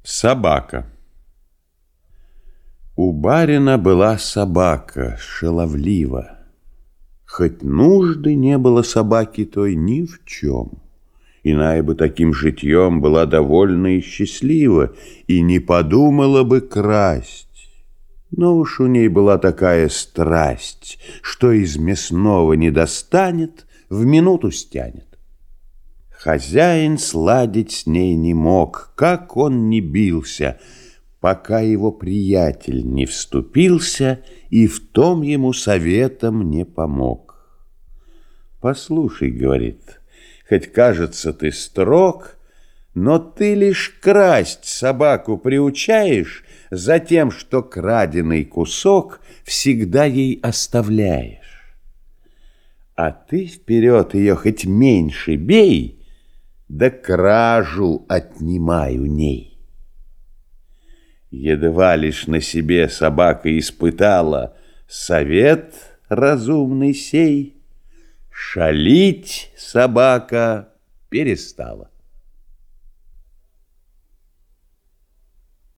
Собака. У барина была собака шаловлива. Хоть нужды не было собаки той ни в чем. Иная бы таким житьем была довольна и счастлива, и не подумала бы красть. Но уж у ней была такая страсть, что из мясного не достанет, в минуту стянет. Хозяин сладить с ней не мог, как он ни бился, пока его приятель не вступился и в том ему советом не помог. «Послушай, — говорит, — хоть кажется ты строг, но ты лишь красть собаку приучаешь за тем, что краденый кусок всегда ей оставляешь. А ты вперед ее хоть меньше бей, да кражу отнимай у ней». Едва лишь на себе собака испытала совет разумный сей, шалить собака перестала.